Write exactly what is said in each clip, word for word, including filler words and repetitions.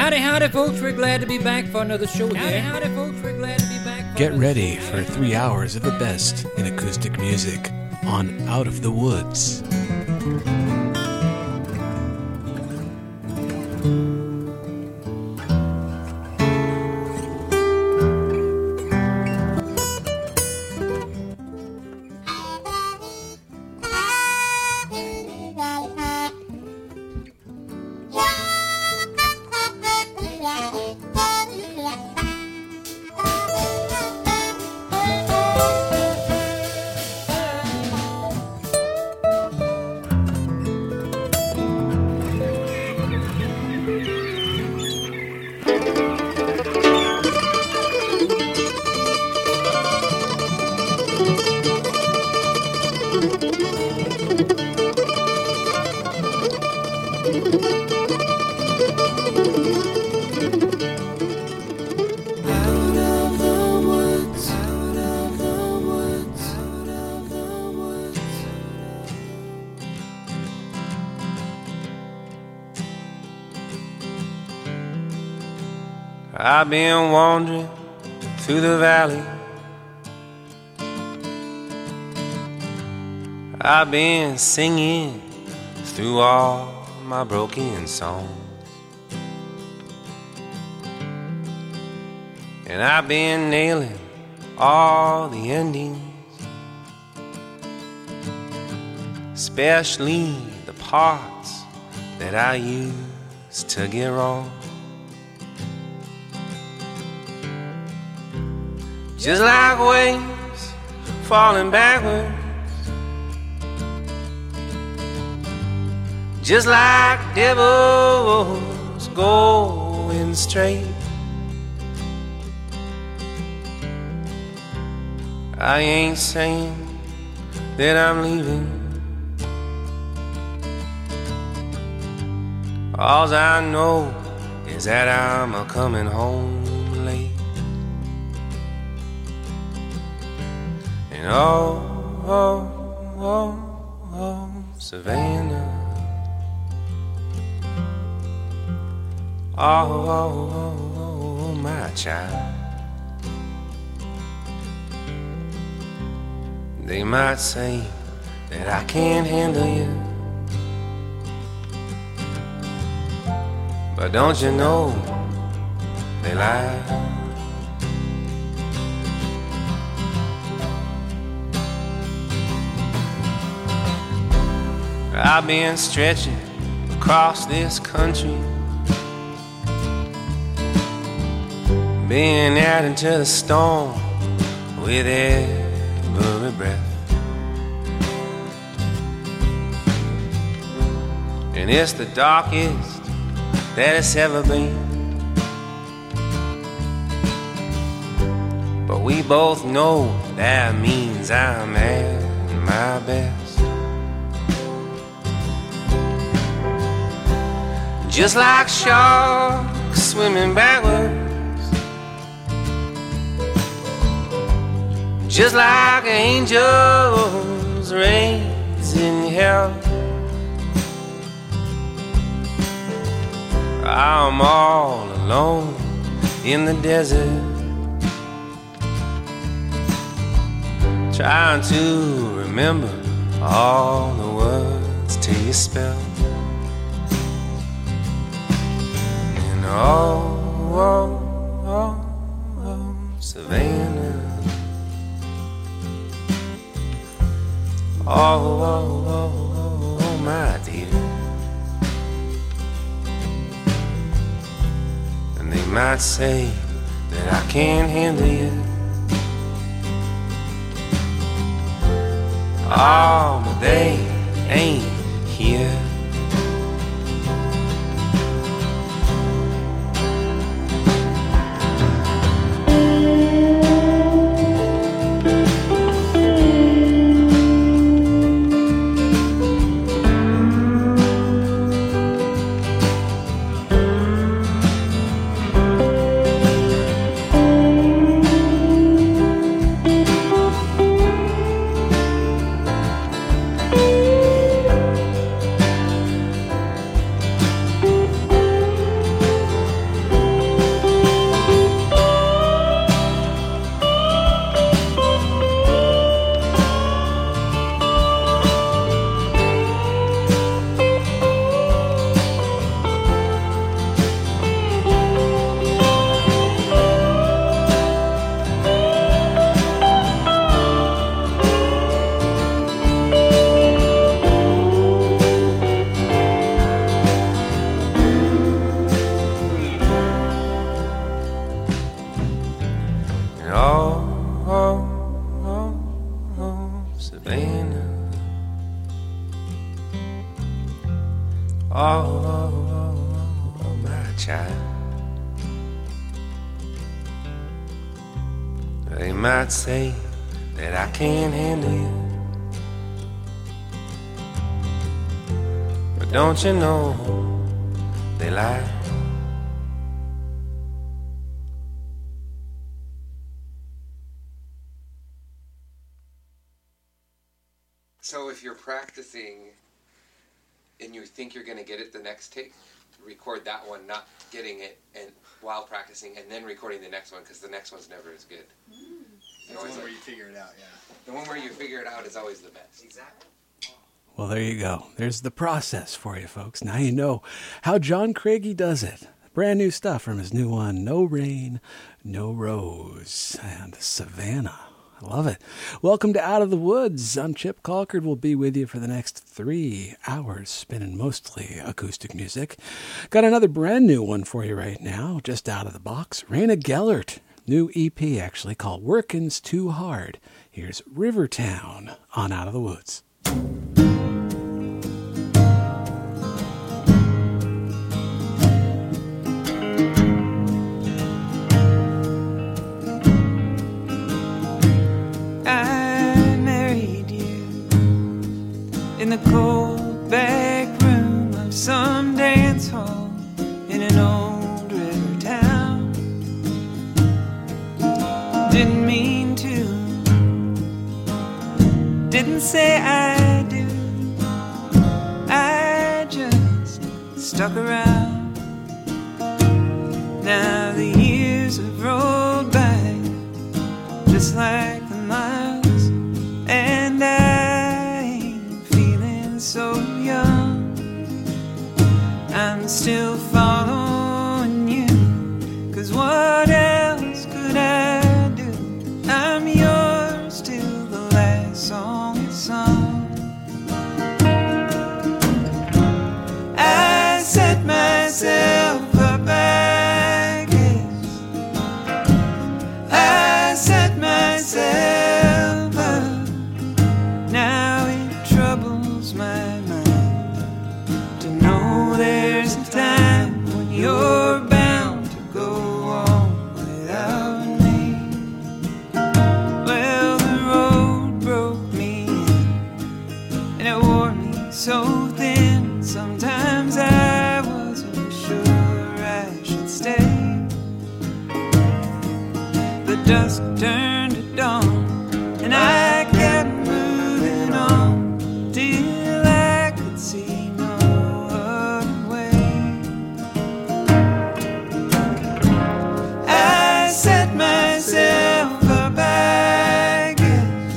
Howdy, howdy, folks. We're glad to be back for another show here. Howdy, howdy, folks. We're glad to be back for Get ready for three hours of the best in acoustic music on Out of the Woods. I've been wandering through the valley. I've been singing through all my broken songs. And I've been nailing all the endings, especially the parts that I used to get wrong. Just like waves falling backwards, just like devils going straight. I ain't saying that I'm leaving. All I know is that I'm a coming home late. And oh, oh, oh, oh, Savannah. Oh, oh, oh, oh, my child. They might say that I can't handle you, but don't you know they lie. I've been stretching across this country, been out into the storm with every breath. And it's the darkest that it's ever been, but we both know that means I'm at my best. Just like sharks swimming backwards, just like angels raising hell, I'm all alone in the desert, trying to remember all the words to your spell. And oh, oh, oh, oh, Savannah. Oh, oh, oh, oh, my dear. And they might say that I can't handle you. Oh, but they ain't here. sky. They might say that I can't handle you, but don't you know they lie. So if you're practicing and you think you're going to get it the next take, record that one, not getting it, and while practicing, and then recording the next one, because the next one's never as good. Mm. That's the one where you figure it out, yeah. The one where you figure it out is always the best. Exactly. Well, there you go. There's the process for you, folks. Now you know how John Craigie does it. Brand new stuff from his new one, No Rain, No Rose, and Savannah. I love it. Welcome to Out of the Woods. I'm Chip Colcord. We'll be with you for the next three hours, spinning mostly acoustic music. Got another brand new one for you right now, just out of the box. Raina Gellert, new E P actually, called Workin's Too Hard. Here's Rivertown on Out of the Woods. In the cold back room of some dance hall in an old river town. Didn't mean to, didn't say I do, I just stuck around. Now the years have rolled by just like the miles, and I so young, I'm still following you, 'cause what else could I do? I'm yours till the last song is sung. I set myself up, I guess I set myself up. Now it troubles my mind to know there's a time when you're bound to go on without me. Well, the road broke me in, and it wore me so thin. Sometimes I wasn't sure I should stay. The dusk turned to dawn, and I kept moving on till I could see no other way. I set myself up, I guess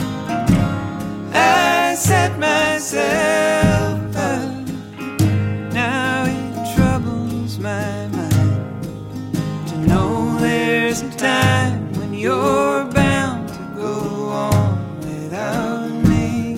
I set myself up. Now it troubles my mind to know there's a time when you're bound to go on without me.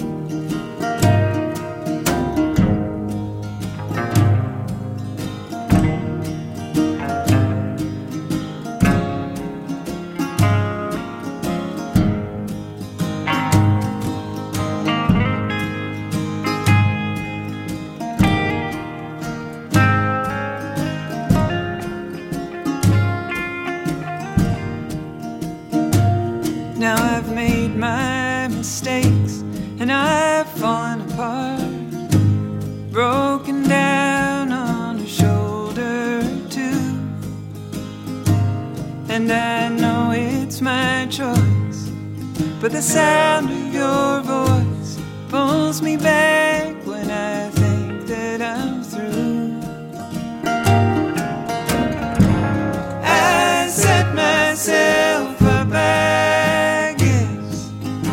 Now I've made my mistakes, and I've fallen apart, broken down on a shoulder or two. And I know it's my choice, but the sound of your voice pulls me back when I think that I'm through. I set myself up, I guess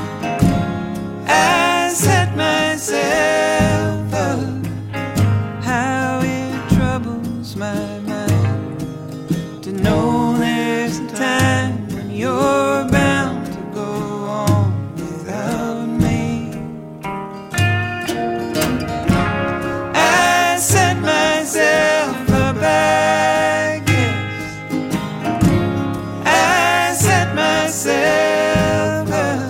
I set myself up. How it troubles my mind to know there's a time when you're bound to go on without me. I set myself up, I guess I set myself up.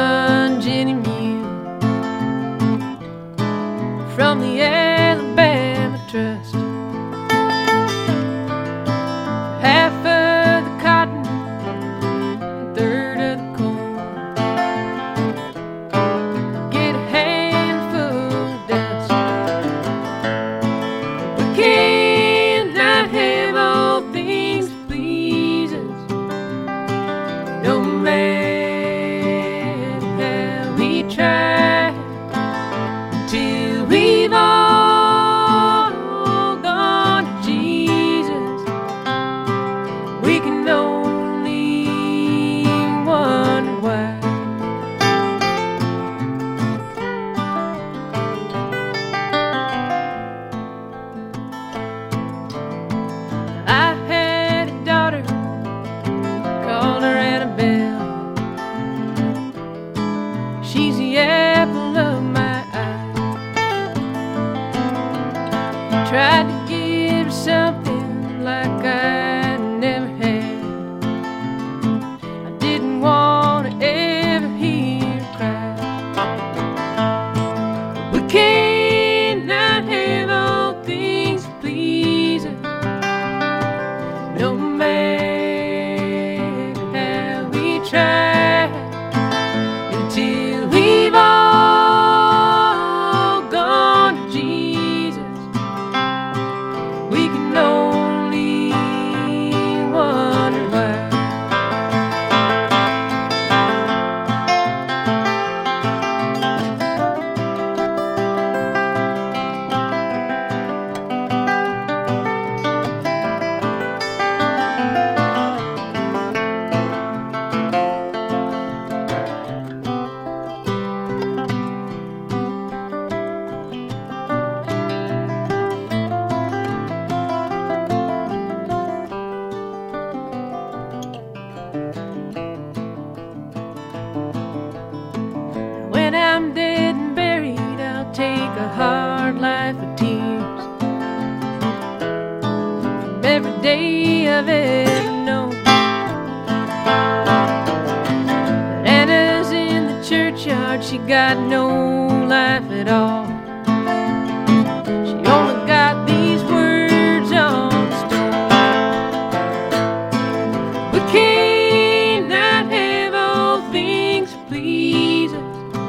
one Jenny Mule from the Alabama Trust. Half of the cotton, a third of the corn. Get a handful of dust. We cannot have all things to please us, no matter how we try, until we've all gone to Jesus. We can only wonder why. I had a daughter, called her Annabelle. She's the apple of my eye. Tried to give her something like I never had. I didn't want to ever hear her cry. We cannot have all things to please us, no matter how we try, until we've all gone to Jesus. We can only wonder why. When I'm dead and buried, I'll take a hard life of tears from every day I've ever known. But Anna's in the churchyard, she got no life at all. She only got these words on stone. We cannot have all things to please us,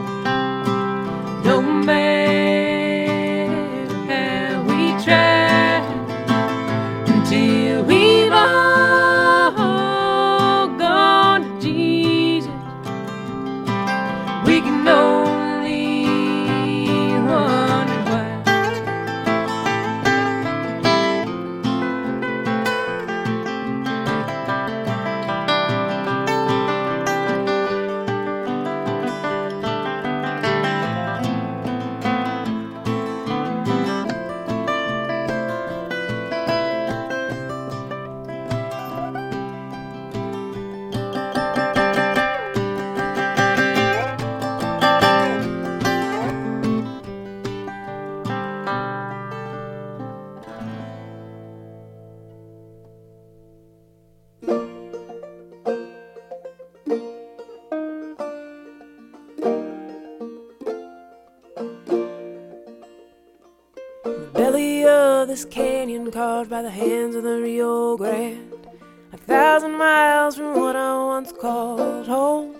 no matter how we try, until we've all gone to Jesus. We can only wonder why. Belly of this canyon carved by the hands of the Rio Grande, a thousand miles from what I once called home.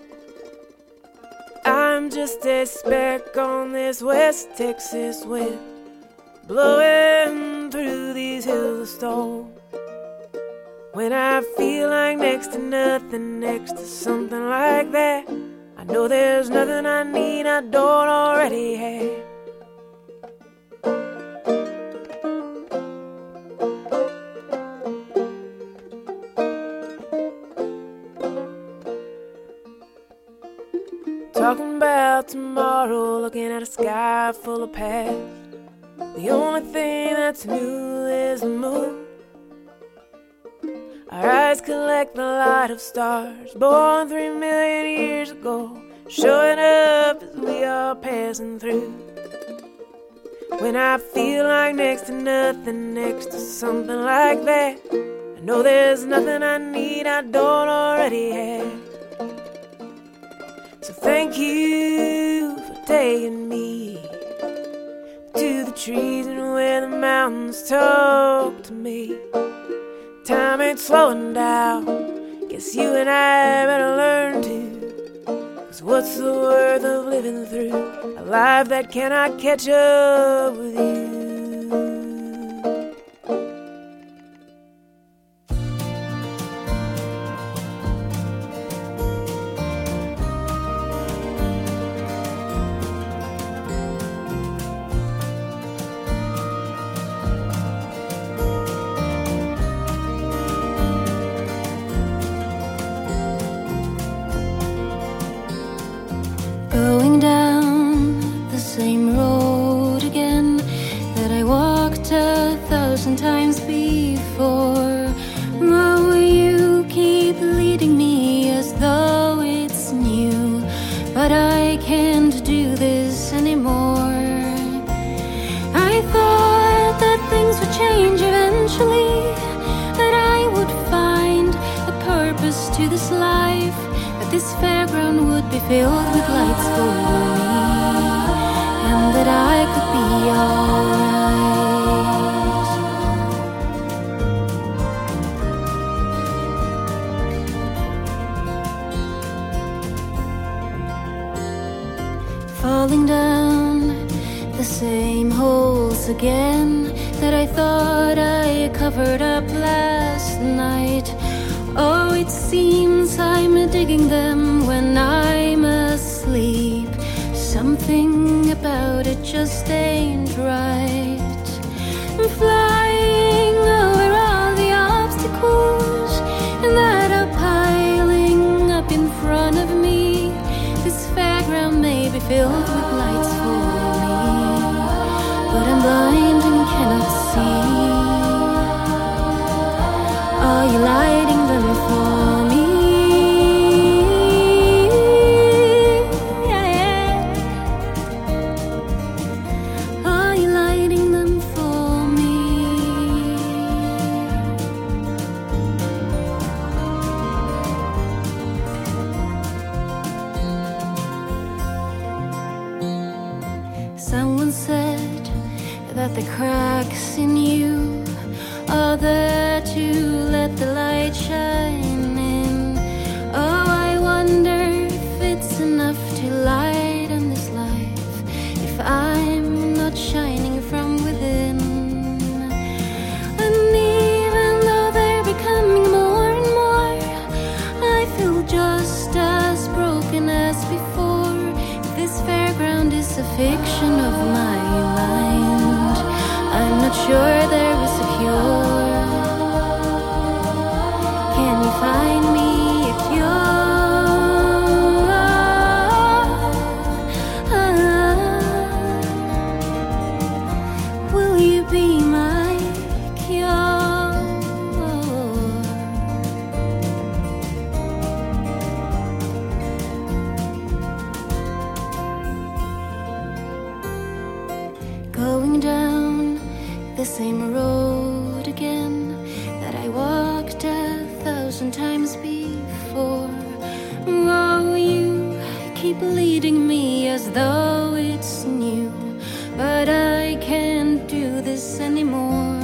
I'm just a speck on this West Texas wind, blowing through these hills of stone. When I feel like next to nothing, next to something like that, I know there's nothing I need I don't already have. Talking about tomorrow, looking at a sky full of past. The only thing that's new is the moon. Our eyes collect the light of stars, born three million years ago, showing up as we are passing through. When I feel like next to nothing, next to something like that, I know there's nothing I need I don't already have. So Thank you for taking me to the trees and where the mountains talk to me. Time ain't slowing down. Guess you and I better learn to. Cause what's the worth of living through a life that cannot catch up with you? Going down the same road again that I walked a thousand times before. Oh, you keep leading me as though it's new, but I can't do this anymore. I thought that things would change eventually, that I would find a purpose to this life, that this fairground would be filled with lights for me, and that I could be alright. Falling down the same holes again that I thought I covered up last night. Oh, it seems I'm digging them when I'm asleep. Something about it just ain't right. I'm flying over all the obstacles that are piling up in front of me. This fairground may be filled with lights for me, but I'm blind and cannot see. Are you lighting them for me? Yeah. Are you lighting them for me? Someone said that the cracks in you are there to let the light shine in. Oh, I wonder if it's enough to light on this life, if I'm not shining from within. And even though they're becoming more and more, I feel just as broken as before. If this fairground is a fiction of my mind, I'm not sure there is a cure. Can you find me a cure? Will you be my cure? Going down the same road again that I walked a thousand times before. Oh, you keep leading me as though it's new, but I can't do this anymore.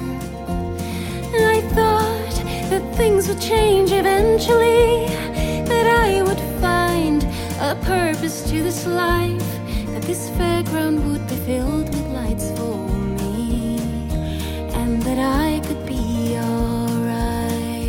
I thought that things would change eventually, that I would find a purpose to this life, that this fairground would be filled with lights for me, and that I could be alright.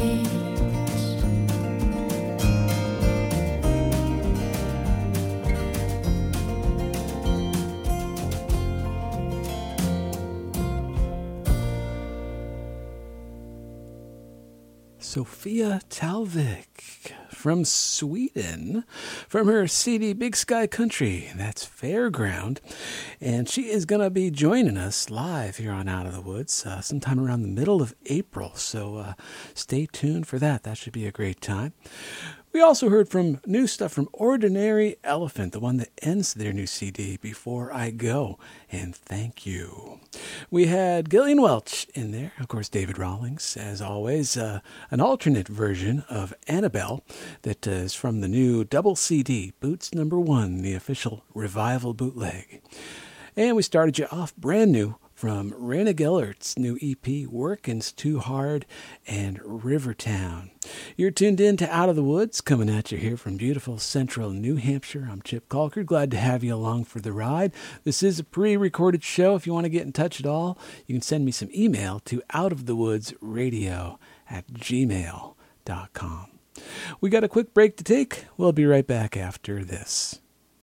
Sophia Talvik from Sweden, from her C D Big Sky Country. That's Fairground. And she is going to be joining us live here on Out of the Woods uh, sometime around the middle of April. So uh, stay tuned for that. That should be a great time. We also heard from new stuff from Ordinary Elephant, the one that ends their new C D, Before I Go, and Thank You. We had Gillian Welch in there, of course, David Rawlings, as always, uh, an alternate version of Annabelle that uh, is from the new double C D, Boots Number One, the official revival bootleg. And we started you off brand new from Rena Gellert's new E P, Workin's Too Hard, and Rivertown. You're tuned in to Out of the Woods, coming at you here from beautiful central New Hampshire. I'm Chip Calker, glad to have you along for the ride. This is a pre-recorded show. If you want to get in touch at all, you can send me some email to outofthewoodsradio at gmail dot com. We got a quick break to take. We'll be right back after this.